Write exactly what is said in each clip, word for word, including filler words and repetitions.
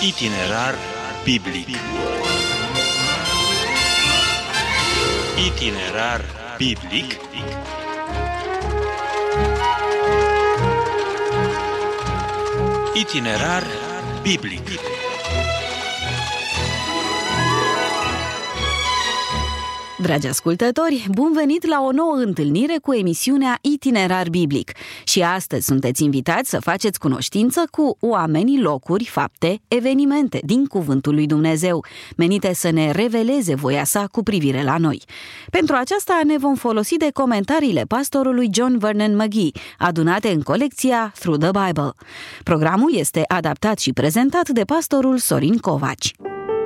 Itinerar biblic. Itinerar biblic. Itinerar biblic. Dragi ascultători, bun venit la o nouă întâlnire cu emisiunea Itinerar Biblic. Și astăzi sunteți invitați să faceți cunoștință cu oamenii, locuri, fapte, evenimente din Cuvântul lui Dumnezeu, menite să ne reveleze voia sa cu privire la noi. Pentru aceasta ne vom folosi de comentariile pastorului John Vernon McGee, adunate în colecția Through the Bible. Programul este adaptat și prezentat de pastorul Sorin Covaci.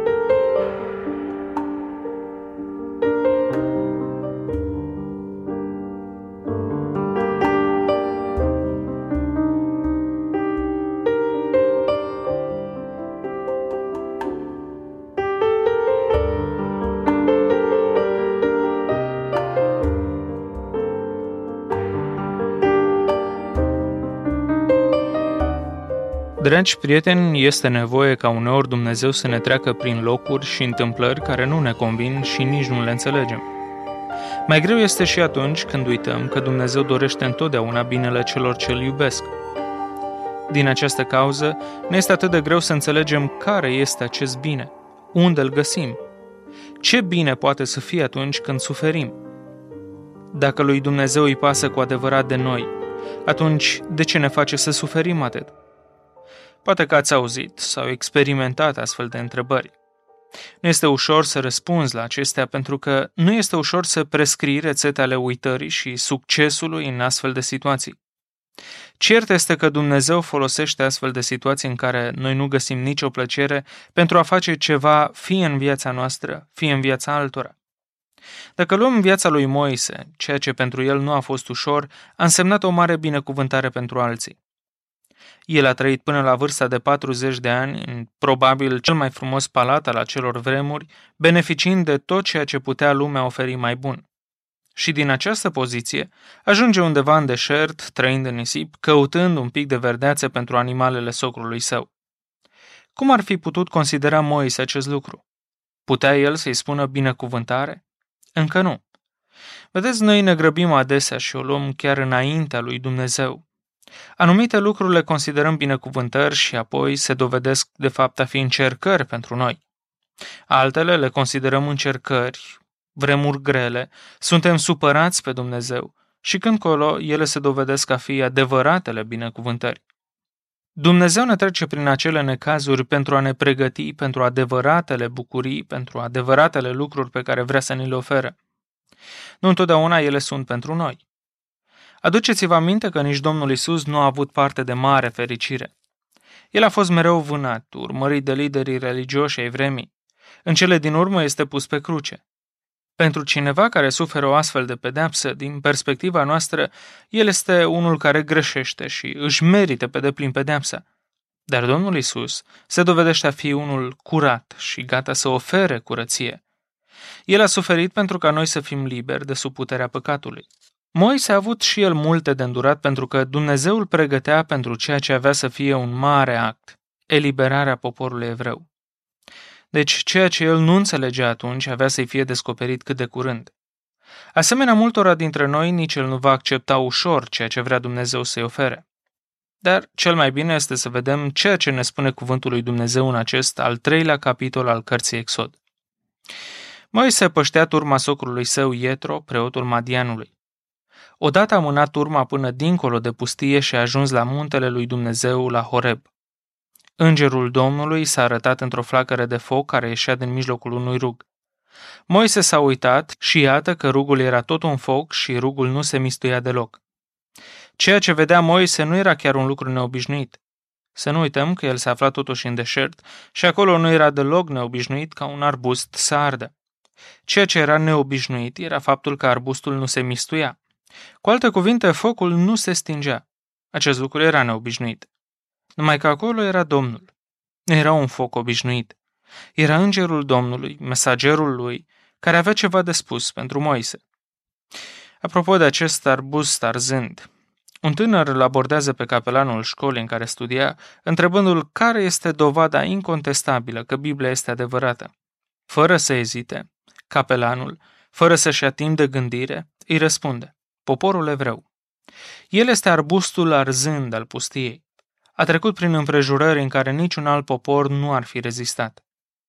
Dragi prieteni, este nevoie ca uneori Dumnezeu să ne treacă prin locuri și întâmplări care nu ne convin și nici nu le înțelegem. Mai greu este și atunci când uităm că Dumnezeu dorește întotdeauna binele celor ce îl iubesc. Din această cauză, ne este atât de greu să înțelegem care este acest bine, unde îl găsim, ce bine poate să fie atunci când suferim. Dacă lui Dumnezeu îi pasă cu adevărat de noi, atunci de ce ne face să suferim atât? Poate că ați auzit sau experimentat astfel de întrebări. Nu este ușor să răspunzi la acestea pentru că nu este ușor să prescrii rețete ale uitării și succesului în astfel de situații. Cert este că Dumnezeu folosește astfel de situații în care noi nu găsim nicio plăcere pentru a face ceva fie în viața noastră, fie în viața altora. Dacă luăm viața lui Moise, ceea ce pentru el nu a fost ușor, a însemnat o mare binecuvântare pentru alții. El a trăit până la vârsta de patruzeci de ani în probabil cel mai frumos palat al acelor vremuri, beneficiind de tot ceea ce putea lumea oferi mai bun. Și din această poziție ajunge undeva în deșert, trăind în nisip, căutând un pic de verdeață pentru animalele socrului său. Cum ar fi putut considera Moise acest lucru? Putea el să-i spună binecuvântare? Încă nu. Vedeți, noi ne grăbim adesea și o luăm chiar înaintea lui Dumnezeu. Anumite lucruri le considerăm binecuvântări și apoi se dovedesc de fapt a fi încercări pentru noi. Altele le considerăm încercări, vremuri grele, suntem supărați pe Dumnezeu și când colo ele se dovedesc a fi adevăratele binecuvântări. Dumnezeu ne trece prin acele necazuri pentru a ne pregăti pentru adevăratele bucurii, pentru adevăratele lucruri pe care vrea să ni le ofere. Nu întotdeauna ele sunt pentru noi. Aduceți-vă aminte că nici Domnul Iisus nu a avut parte de mare fericire. El a fost mereu vânat, urmărit de liderii religioși ai vremii. În cele din urmă este pus pe cruce. Pentru cineva care suferă o astfel de pedeapsă, din perspectiva noastră, el este unul care greșește și își merită pe deplin pedeapsa. Dar Domnul Iisus se dovedește a fi unul curat și gata să ofere curăție. El a suferit pentru ca noi să fim liberi de sub puterea păcatului. Moise a avut și el multe de îndurat pentru că Dumnezeu îl pregătea pentru ceea ce avea să fie un mare act, eliberarea poporului evreu. Deci ceea ce el nu înțelegea atunci avea să-i fie descoperit cât de curând. Asemenea multora dintre noi, nici el nu va accepta ușor ceea ce vrea Dumnezeu să-i ofere. Dar cel mai bine este să vedem ceea ce ne spune cuvântul lui Dumnezeu în acest al treilea capitol al cărții Exod. Moise păștea turma socrului său Ietro, preotul Madianului. Odată a mânat turma până dincolo de pustie și a ajuns la muntele lui Dumnezeu, la Horeb. Îngerul Domnului s-a arătat într-o flacără de foc care ieșea din mijlocul unui rug. Moise s-a uitat și iată că rugul era tot un foc și rugul nu se mistuia deloc. Ceea ce vedea Moise nu era chiar un lucru neobișnuit. Să nu uităm că el se afla totuși în deșert și acolo nu era deloc neobișnuit ca un arbust să ardă. Ceea ce era neobișnuit era faptul că arbustul nu se mistuia. Cu alte cuvinte, focul nu se stingea. Acest lucru era neobișnuit. Numai că acolo era Domnul. Nu era un foc obișnuit. Era îngerul Domnului, mesagerul lui, care avea ceva de spus pentru Moise. Apropo de acest arbust arzând, Un tânăr îl abordează pe capelanul școlii în care studia, întrebându-l care este dovada incontestabilă că Biblia este adevărată. Fără să ezite, capelanul, fără să-și atindă gândire, îi răspunde: poporul evreu. El este arbustul arzând al pustiei. A trecut prin împrejurări în care niciun alt popor nu ar fi rezistat.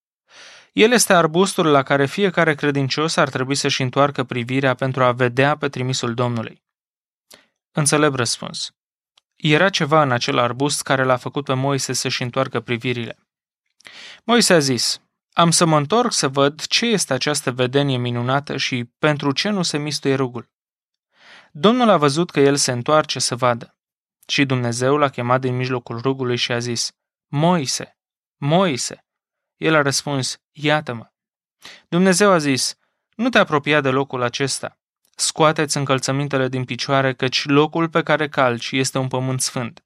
El este arbustul la care fiecare credincios ar trebui să-și întoarcă privirea pentru a vedea pe trimisul Domnului. Înțelept răspuns. Era ceva în acel arbust care l-a făcut pe Moise să-și întoarcă privirile. Moise a zis: am să mă întorc să văd ce este această vedenie minunată și pentru ce nu se mistuie rugul. Domnul a văzut că el se întoarce să vadă. Și Dumnezeu l-a chemat din mijlocul rugului și a zis: Moise, Moise. El a răspuns: iată-mă. Dumnezeu a zis: nu te apropia de locul acesta. Scoateți încălțămintele din picioare, căci locul pe care calci este un pământ sfânt.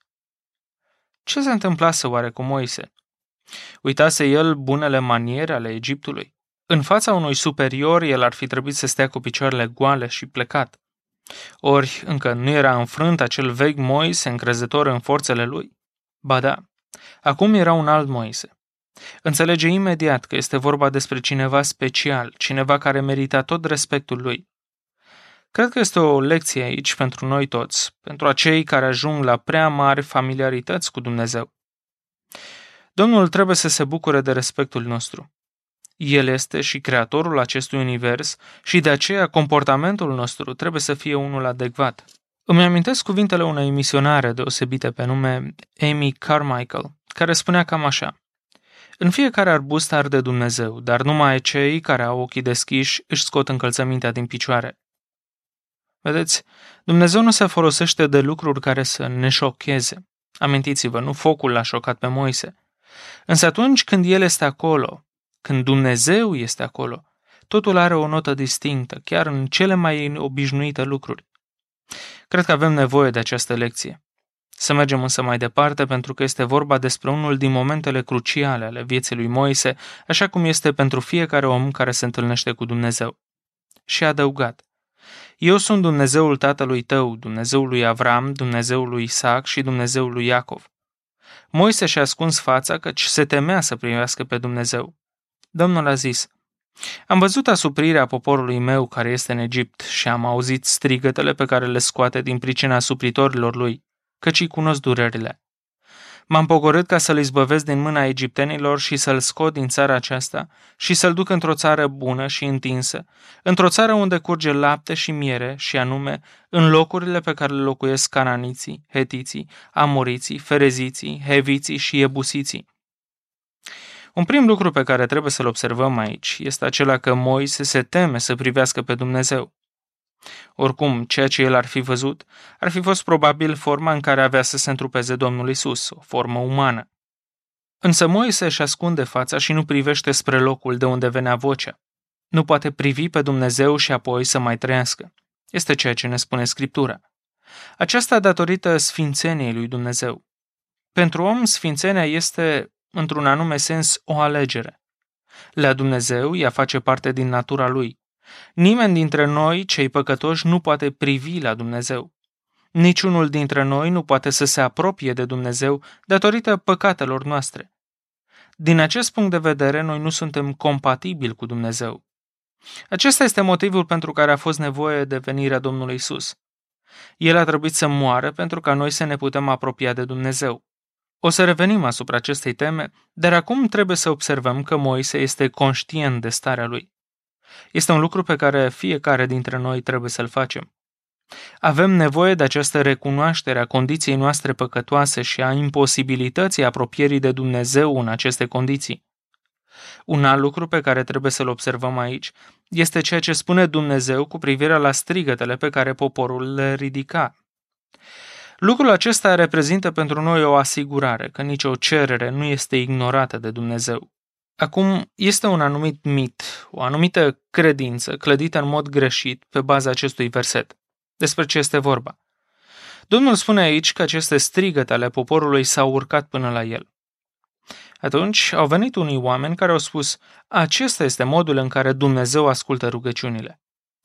Ce se întâmplase oare cu Moise? Uitase el bunele maniere ale Egiptului? În fața unui superior, el ar fi trebuit să stea cu picioarele goale și plecat. Ori încă nu era înfrânt acel vechi Moise încrezător în forțele lui? Ba da, acum era un alt Moise. Înțelege imediat că este vorba despre cineva special, cineva care merita tot respectul lui. Cred că este o lecție aici pentru noi toți, pentru acei care ajung la prea mari familiarități cu Dumnezeu. Domnul trebuie să se bucure de respectul nostru. El este și creatorul acestui univers și de aceea comportamentul nostru trebuie să fie unul adecvat. Îmi amintesc cuvintele unei misionare deosebite pe nume Amy Carmichael, care spunea cam așa: în fiecare arbust arde Dumnezeu, dar numai cei care au ochii deschiși își scot încălțămintea din picioare. Vedeți, Dumnezeu nu se folosește de lucruri care să ne șocheze. Amintiți-vă, nu focul l-a șocat pe Moise. Însă atunci când El este acolo, când Dumnezeu este acolo, totul are o notă distinctă, chiar în cele mai obișnuite lucruri. Cred că avem nevoie de această lecție. Să mergem însă mai departe, pentru că este vorba despre unul din momentele cruciale ale vieții lui Moise, așa cum este pentru fiecare om care se întâlnește cu Dumnezeu. Și a adăugat: eu sunt Dumnezeul tatălui tău, Dumnezeul lui Avram, Dumnezeul lui Isaac și Dumnezeul lui Iacov. Moise și-a ascuns fața, căci se temea să primească pe Dumnezeu. Domnul a zis: am văzut asuprirea poporului meu care este în Egipt și am auzit strigătele pe care le scoate din pricina suplitorilor lui, căci îi cunosc durerile. M-am pogorât ca să-l izbăvesc din mâna egiptenilor și să-l scot din țara aceasta și să-l duc într-o țară bună și întinsă, într-o țară unde curge lapte și miere, și anume în locurile pe care le locuiesc cananiții, hetiții, amoriții, fereziții, heviții și iebusiții. Un prim lucru pe care trebuie să-l observăm aici este acela că Moise se teme să privească pe Dumnezeu. Oricum, ceea ce el ar fi văzut ar fi fost probabil forma în care avea să se întrupeze Domnul Isus, o formă umană. Însă Moise își ascunde fața și nu privește spre locul de unde venea vocea. Nu poate privi pe Dumnezeu și apoi să mai trăiască. Este ceea ce ne spune Scriptura. Aceasta datorită sfințeniei lui Dumnezeu. Pentru om, sfințenia este, într-un anume sens, o alegere. La Dumnezeu, ea face parte din natura lui. Nimeni dintre noi, cei păcătoși, nu poate privi la Dumnezeu. Niciunul dintre noi nu poate să se apropie de Dumnezeu datorită păcatelor noastre. Din acest punct de vedere, noi nu suntem compatibili cu Dumnezeu. Acesta este motivul pentru care a fost nevoie de venirea Domnului Isus. El a trebuit să moară pentru ca noi să ne putem apropia de Dumnezeu. O să revenim asupra acestei teme, dar acum trebuie să observăm că Moise este conștient de starea lui. Este un lucru pe care fiecare dintre noi trebuie să-l facem. Avem nevoie de această recunoaștere a condiției noastre păcătoase și a imposibilității apropierii de Dumnezeu în aceste condiții. Un alt lucru pe care trebuie să-l observăm aici este ceea ce spune Dumnezeu cu privire la strigătele pe care poporul le ridica. Lucrul acesta reprezintă pentru noi o asigurare că nicio cerere nu este ignorată de Dumnezeu. Acum, este un anumit mit, o anumită credință clădită în mod greșit pe baza acestui verset. Despre ce este vorba? Domnul spune aici că aceste strigăte ale poporului s-au urcat până la el. Atunci au venit unii oameni care au spus: acesta este modul în care Dumnezeu ascultă rugăciunile.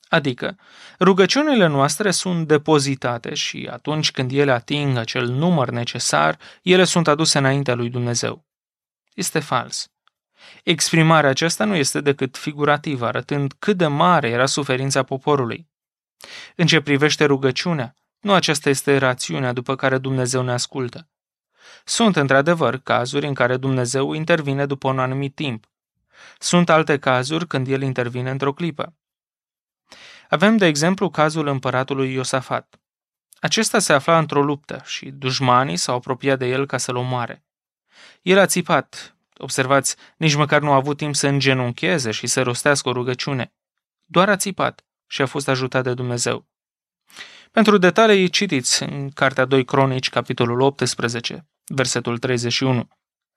Adică, rugăciunile noastre sunt depozitate și atunci când ele ating acel număr necesar, ele sunt aduse înaintea lui Dumnezeu. Este fals. Exprimarea aceasta nu este decât figurativă, arătând cât de mare era suferința poporului. În ce privește rugăciunea, nu aceasta este rațiunea după care Dumnezeu ne ascultă. Sunt, într-adevăr, cazuri în care Dumnezeu intervine după un anumit timp. Sunt alte cazuri când El intervine într-o clipă. Avem, de exemplu, cazul împăratului Iosafat. Acesta se afla într-o luptă și dușmanii s-au apropiat de el ca să-l omoare. El a țipat. Observați, nici măcar nu a avut timp să îngenuncheze și să rostească o rugăciune. Doar a țipat și a fost ajutat de Dumnezeu. Pentru detalii citiți în Cartea doi Cronici, capitolul optsprezece, versetul treizeci și unu.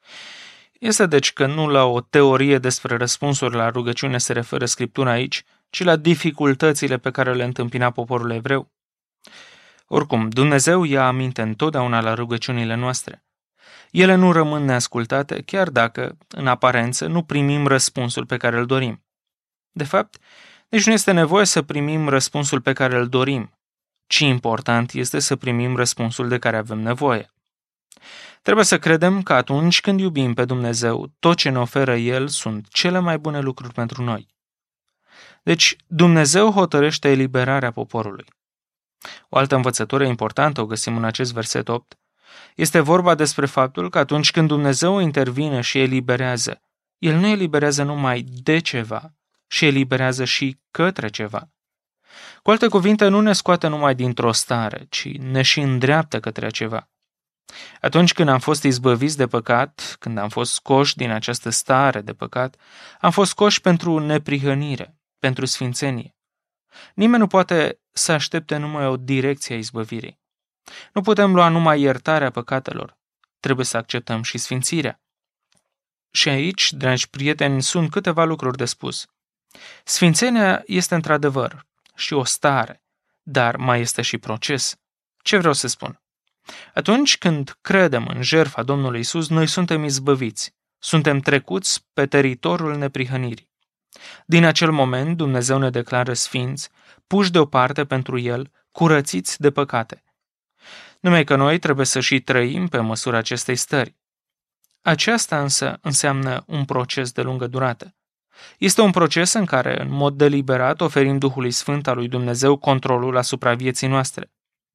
Este deci că nu la o teorie despre răspunsuri la rugăciune se referă Scriptura aici, ci la dificultățile pe care le întâmpina poporul evreu. Oricum, Dumnezeu ia aminte întotdeauna la rugăciunile noastre. Ele nu rămân neascultate, chiar dacă, în aparență, nu primim răspunsul pe care îl dorim. De fapt, nici nu este nevoie să primim răspunsul pe care îl dorim, ci important este să primim răspunsul de care avem nevoie. Trebuie să credem că atunci când iubim pe Dumnezeu, tot ce ne oferă El sunt cele mai bune lucruri pentru noi. Deci, Dumnezeu hotărăște eliberarea poporului. O altă învățătură importantă o găsim în acest verset opt. Este vorba despre faptul că atunci când Dumnezeu intervine și eliberează, El nu eliberează numai de ceva, și eliberează și către ceva. Cu alte cuvinte, nu ne scoate numai dintr-o stare, ci ne și îndreaptă către ceva. Atunci când am fost izbăviți de păcat, când am fost scoși din această stare de păcat, am fost scoși pentru neprihănire, pentru sfințenie. Nimeni nu poate să aștepte numai o direcție a izbăvirii. Nu putem lua numai iertarea păcatelor. Trebuie să acceptăm și sfințirea. Și aici, dragi prieteni, sunt câteva lucruri de spus. Sfințenia este într-adevăr și o stare, dar mai este și proces. Ce vreau să spun? Atunci când credem în jertfa Domnului Isus, noi suntem izbăviți, suntem trecuți pe teritoriul neprihănirii. Din acel moment, Dumnezeu ne declară sfinți, puși deoparte pentru El, curățiți de păcate. Numai că noi trebuie să și trăim pe măsura acestei stări. Aceasta însă înseamnă un proces de lungă durată. Este un proces în care, în mod deliberat, oferim Duhului Sfânt al lui Dumnezeu controlul asupra vieții noastre.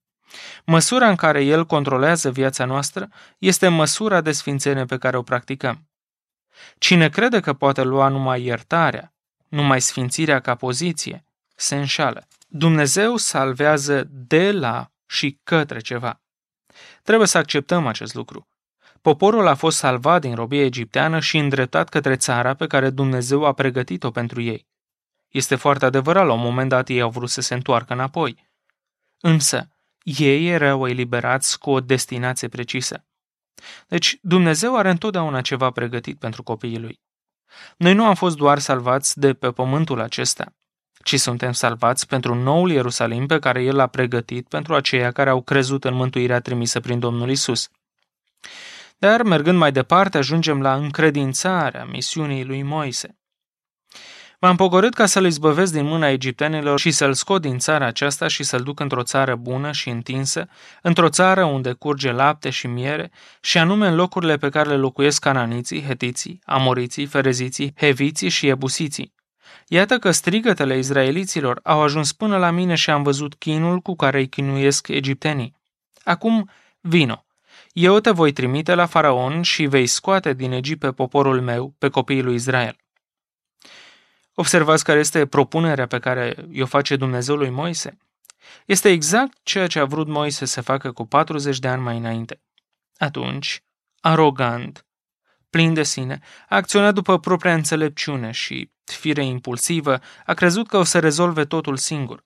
Măsura în care El controlează viața noastră este măsura de sfințenie pe care o practicăm. Cine crede că poate lua numai iertarea, numai sfințirea ca poziție, se înșală. Dumnezeu salvează de la și către ceva. Trebuie să acceptăm acest lucru. Poporul a fost salvat din robie egipteană și îndreptat către țara pe care Dumnezeu a pregătit-o pentru ei. Este foarte adevărat, la un moment dat ei au vrut să se întoarcă înapoi. Însă, ei erau eliberați cu o destinație precisă. Deci, Dumnezeu are întotdeauna ceva pregătit pentru copiii Lui. Noi nu am fost doar salvați de pe pământul acesta, ci suntem salvați pentru noul Ierusalim pe care El l-a pregătit pentru aceia care au crezut în mântuirea trimisă prin Domnul Isus. Dar, mergând mai departe, ajungem la încredințarea misiunii lui Moise. M-am pogorât ca să-l izbăvesc din mâna egiptenilor și să-l scot din țara aceasta și să-l duc într-o țară bună și întinsă, într-o țară unde curge lapte și miere, și anume în locurile pe care le locuiesc cananiții, hetiții, amoriții, fereziții, heviții și ebusiții. Iată că strigătele izraeliților au ajuns până la mine și am văzut chinul cu care îi chinuiesc egiptenii. Acum, vino. Eu te voi trimite la faraon și vei scoate din Egipt pe poporul meu, pe copiii lui Israel. Observați care este propunerea pe care i-o face Dumnezeu lui Moise? Este exact ceea ce a vrut Moise să facă cu patruzeci de ani mai înainte. Atunci, arogant, plin de sine, a acționat după propria înțelepciune și, fire impulsivă, a crezut că o să rezolve totul singur.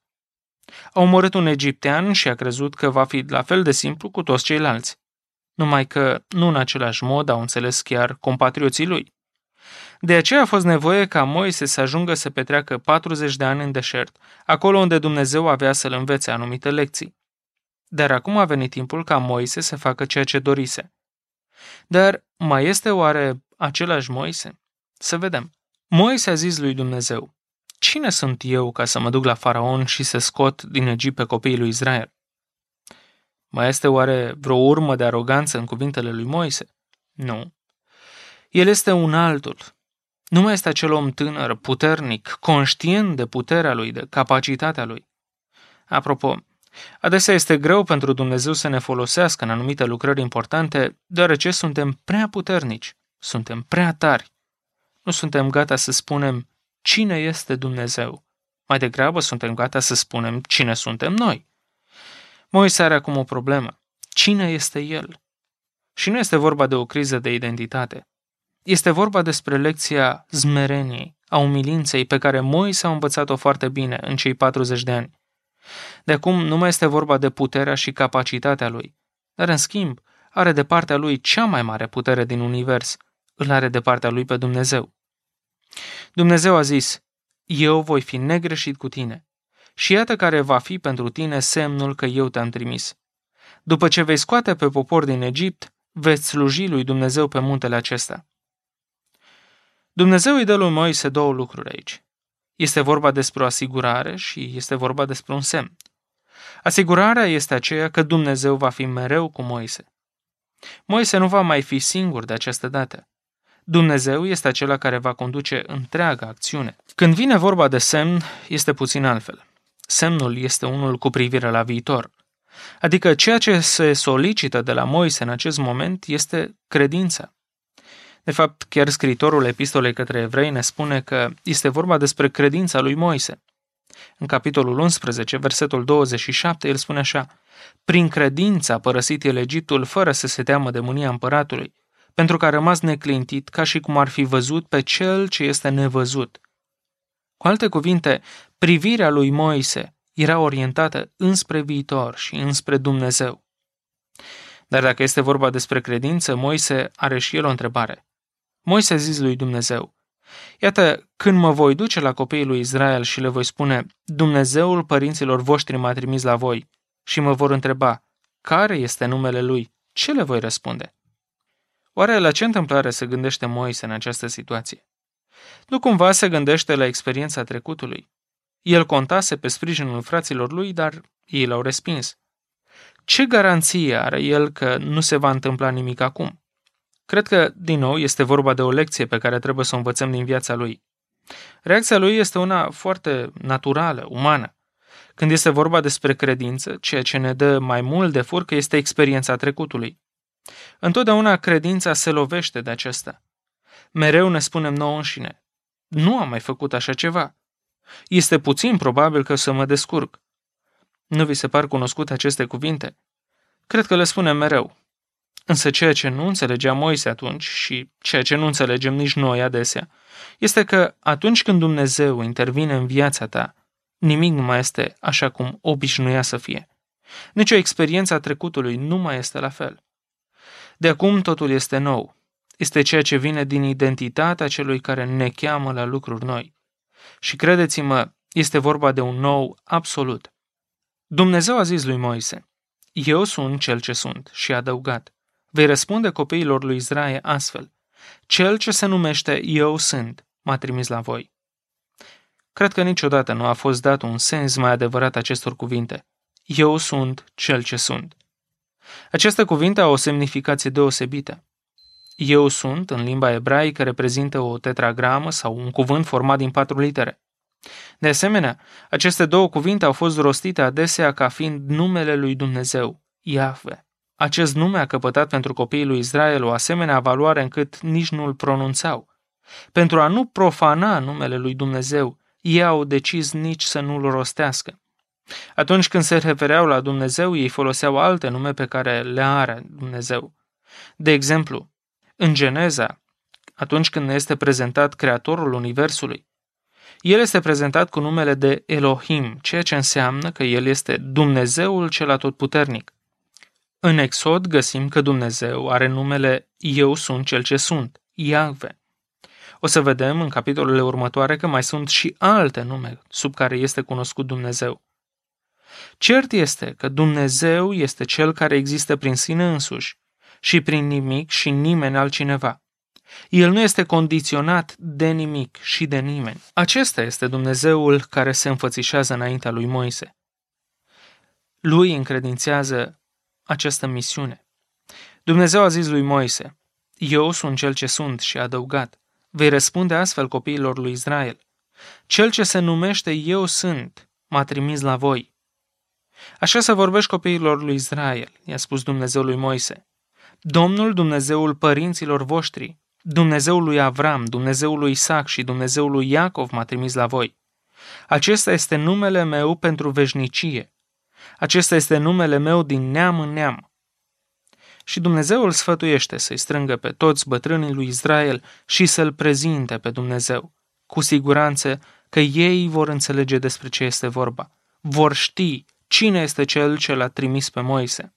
A omorât un egiptean și a crezut că va fi la fel de simplu cu toți ceilalți. Numai că nu în același mod au înțeles chiar compatrioții lui. De aceea a fost nevoie ca Moise să ajungă să petreacă patruzeci de ani în deșert, acolo unde Dumnezeu avea să-l învețe anumite lecții. Dar acum a venit timpul ca Moise să facă ceea ce dorise. Dar mai este oare același Moise? Să vedem. Moise a zis lui Dumnezeu: cine sunt eu ca să mă duc la faraon și să scot din Egipt pe copiii lui Israel? Mai este oare vreo urmă de aroganță în cuvintele lui Moise? Nu. El este un altul. Nu mai este acel om tânăr, puternic, conștient de puterea lui, de capacitatea lui. Apropo, adesea este greu pentru Dumnezeu să ne folosească în anumite lucrări importante, deoarece suntem prea puternici, suntem prea tari. Nu suntem gata să spunem cine este Dumnezeu. Mai degrabă suntem gata să spunem cine suntem noi. Moise are acum o problemă. Cine este el? Și nu este vorba de o criză de identitate. Este vorba despre lecția smereniei, a umilinței pe care Moise a învățat-o foarte bine în cei patruzeci de ani. De acum nu mai este vorba de puterea și capacitatea lui, dar în schimb are de partea lui cea mai mare putere din univers, îl are de partea lui pe Dumnezeu. Dumnezeu a zis, eu voi fi negreșit cu tine și iată care va fi pentru tine semnul că eu te-am trimis. După ce vei scoate pe popor din Egipt, veți sluji lui Dumnezeu pe muntele acesta. Dumnezeu îi dă lui Moise două lucruri aici. Este vorba despre o asigurare și este vorba despre un semn. Asigurarea este aceea că Dumnezeu va fi mereu cu Moise. Moise nu va mai fi singur de această dată. Dumnezeu este acela care va conduce întreaga acțiune. Când vine vorba de semn, este puțin altfel. Semnul este unul cu privire la viitor. Adică ceea ce se solicită de la Moise în acest moment este credința. De fapt, chiar scriitorul epistolei către evrei ne spune că este vorba despre credința lui Moise. În capitolul unsprezece, versetul douăzeci și șapte, el spune așa: prin credință a părăsit el Egiptul fără să se teamă de mânia împăratului, pentru că a rămas neclintit ca și cum ar fi văzut pe cel ce este nevăzut. Cu alte cuvinte, privirea lui Moise era orientată înspre viitor și înspre Dumnezeu. Dar dacă este vorba despre credință, Moise are și el o întrebare. Moise a zis lui Dumnezeu: iată, când mă voi duce la copiii lui Israel și le voi spune, Dumnezeul părinților voștri m-a trimis la voi, și mă vor întreba, care este numele lui, ce le voi răspunde? Oare la ce întâmplare se gândește Moise în această situație? Nu cumva se gândește la experiența trecutului. El contase pe sprijinul fraților lui, dar ei l-au respins. Ce garanție are el că nu se va întâmpla nimic acum? Cred că, din nou, este vorba de o lecție pe care trebuie să o învățăm din viața lui. Reacția lui este una foarte naturală, umană. Când este vorba despre credință, ceea ce ne dă mai mult de furcă este experiența trecutului. Întotdeauna credința se lovește de acesta. Mereu ne spunem nouă înșine, nu am mai făcut așa ceva. Este puțin probabil că o să mă descurc. Nu vi se par cunoscute aceste cuvinte? Cred că le spunem mereu. Însă ceea ce nu înțelegea Moise atunci și ceea ce nu înțelegem nici noi adesea, este că atunci când Dumnezeu intervine în viața ta, nimic nu mai este așa cum obișnuia să fie. Nici o experiență a trecutului nu mai este la fel. De acum totul este nou. Este ceea ce vine din identitatea celui care ne cheamă la lucruri noi. Și credeți-mă, este vorba de un nou absolut. Dumnezeu a zis lui Moise, eu sunt cel ce sunt, și a adăugat, vei răspunde copiilor lui Israel astfel, cel ce se numește eu sunt, m-a trimis la voi. Cred că niciodată nu a fost dat un sens mai adevărat acestor cuvinte. Eu sunt cel ce sunt. Aceste cuvinte au o semnificație deosebită. Eu sunt, în limba ebraică, reprezintă o tetragramă sau un cuvânt format din patru litere. De asemenea, aceste două cuvinte au fost rostite adesea ca fiind numele lui Dumnezeu, Iahve. Acest nume a căpătat pentru copiii lui Israel o asemenea valoare încât nici nu îl pronunțau. Pentru a nu profana numele lui Dumnezeu, ei au decis nici să nu-l rostească. Atunci când se refereau la Dumnezeu, ei foloseau alte nume pe care le are Dumnezeu. De exemplu, în Geneza, atunci când ne este prezentat Creatorul Universului, el este prezentat cu numele de Elohim, ceea ce înseamnă că el este Dumnezeul cel atotputernic. În Exod găsim că Dumnezeu are numele Eu sunt cel ce sunt, Iahve. O să vedem în capitolele următoare că mai sunt și alte nume sub care este cunoscut Dumnezeu. Cert este că Dumnezeu este cel care există prin sine însuși și prin nimic și nimeni altcineva. El nu este condiționat de nimic și de nimeni. Acesta este Dumnezeul care se înfățișează înaintea lui Moise. Lui încredințează această misiune. Dumnezeu a zis lui Moise: eu sunt cel ce sunt, și a adăugat: vei răspunde astfel copiilor lui Israel: cel ce se numește Eu sunt m-a trimis la voi. Așa să vorbești copiilor lui Israel, i-a spus Dumnezeu lui Moise: Domnul, Dumnezeul părinților voștri, Dumnezeul lui Avram, Dumnezeul lui Isaac și Dumnezeul lui Iacov m-a trimis la voi. Acesta este numele meu pentru veșnicie. Acesta este numele meu din neam în neam. Și Dumnezeu îl sfătuiește să-i strângă pe toți bătrânii lui Israel și să-l prezinte pe Dumnezeu. Cu siguranță că ei vor înțelege despre ce este vorba. Vor ști cine este cel ce l-a trimis pe Moise.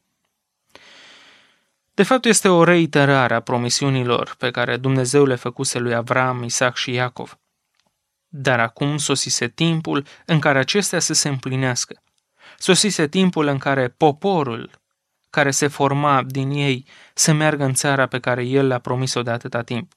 De fapt, este o reiterare a promisiunilor pe care Dumnezeu le făcuse lui Avram, Isaac și Iacov. Dar acum sosise timpul în care acestea să se împlinească. Sosise timpul în care poporul care se forma din ei să meargă în țara pe care El le-a promis-o de atâta timp.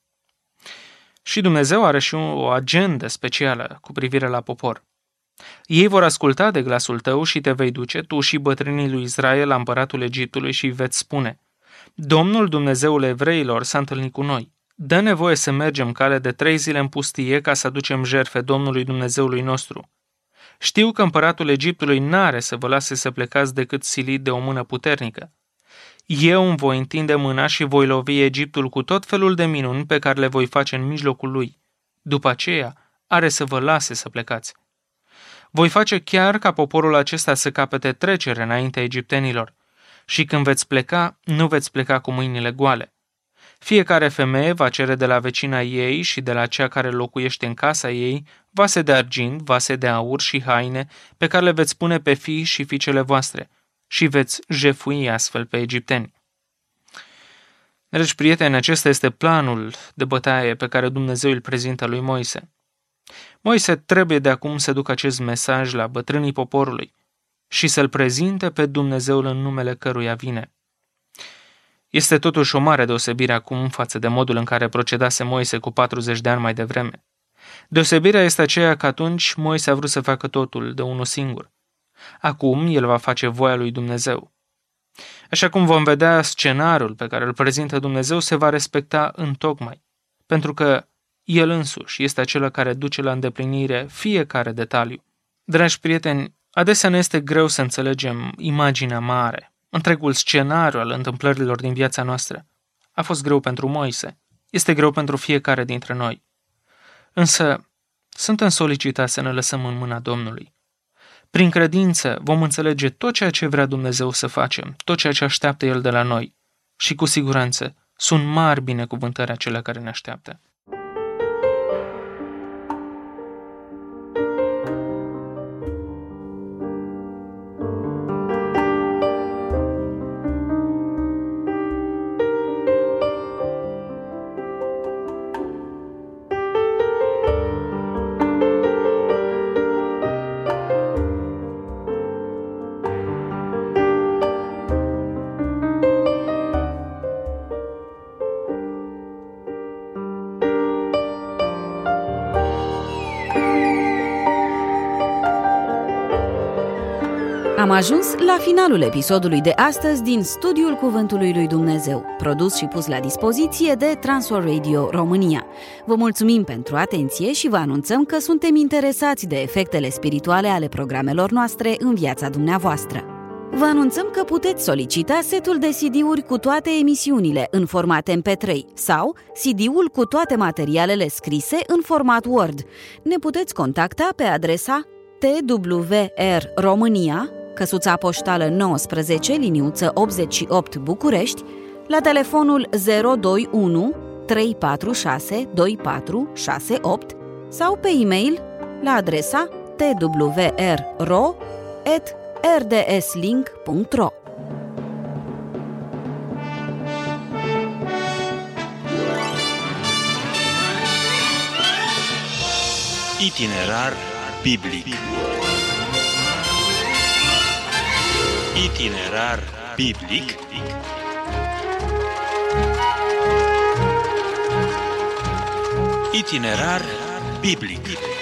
Și Dumnezeu are și o agendă specială cu privire la popor. Ei vor asculta de glasul tău și te vei duce, tu și bătrânii lui Israel, la împăratul Egiptului, și veți spune: Domnul, Dumnezeul evreilor, s-a întâlnit cu noi. Dă nevoie să mergem cale de trei zile în pustie ca să aducem jertfe Domnului Dumnezeului nostru. Știu că împăratul Egiptului n-are să vă lase să plecați decât silit de o mână puternică. Eu îmi voi întinde mâna și voi lovi Egiptul cu tot felul de minuni pe care le voi face în mijlocul lui. După aceea are să vă lase să plecați. Voi face chiar ca poporul acesta să capete trecere înaintea egiptenilor. Și când veți pleca, nu veți pleca cu mâinile goale. Fiecare femeie va cere de la vecina ei și de la cea care locuiește în casa ei vase de argint, vase de aur și haine pe care le veți pune pe fii și fiicele voastre și veți jefui astfel pe egipteni. Dragi prieteni, acesta este planul de bătaie pe care Dumnezeu îl prezintă lui Moise. Moise trebuie de acum să ducă acest mesaj la bătrânii poporului și să-l prezinte pe Dumnezeul în numele căruia vine. Este totuși o mare deosebire acum față de modul în care procedase Moise cu patruzeci de ani mai devreme. Deosebirea este aceea că atunci Moise a vrut să facă totul de unul singur. Acum el va face voia lui Dumnezeu. Așa cum vom vedea, scenariul pe care îl prezintă Dumnezeu se va respecta întocmai, pentru că El însuși este acela care duce la îndeplinire fiecare detaliu. Dragi prieteni, adesea ne este greu să înțelegem imaginea mare, întregul scenariu al întâmplărilor din viața noastră. A fost greu pentru Moise, este greu pentru fiecare dintre noi. Însă, suntem solicitați să ne lăsăm în mâna Domnului. Prin credință vom înțelege tot ceea ce vrea Dumnezeu să facem, tot ceea ce așteaptă El de la noi. Și cu siguranță sunt mari binecuvântări acelea care ne așteaptă. Am ajuns la finalul episodului de astăzi din Studiul Cuvântului lui Dumnezeu, produs și pus la dispoziție de Transworld Radio România. Vă mulțumim pentru atenție și vă anunțăm că suntem interesați de efectele spirituale ale programelor noastre în viața dumneavoastră. Vă anunțăm că puteți solicita setul de C D-uri cu toate emisiunile în format M P trei sau C D-ul cu toate materialele scrise în format Word. Ne puteți contacta pe adresa T W R România, căsuța poștală nouăsprezece, liniuță optzeci și opt București, la telefonul zero doi unu trei patru șase doi patru șase opt sau pe e-mail la adresa t w r ro at r d s link punct ro. Itinerar biblic. Itinerar biblic Itinerar biblic.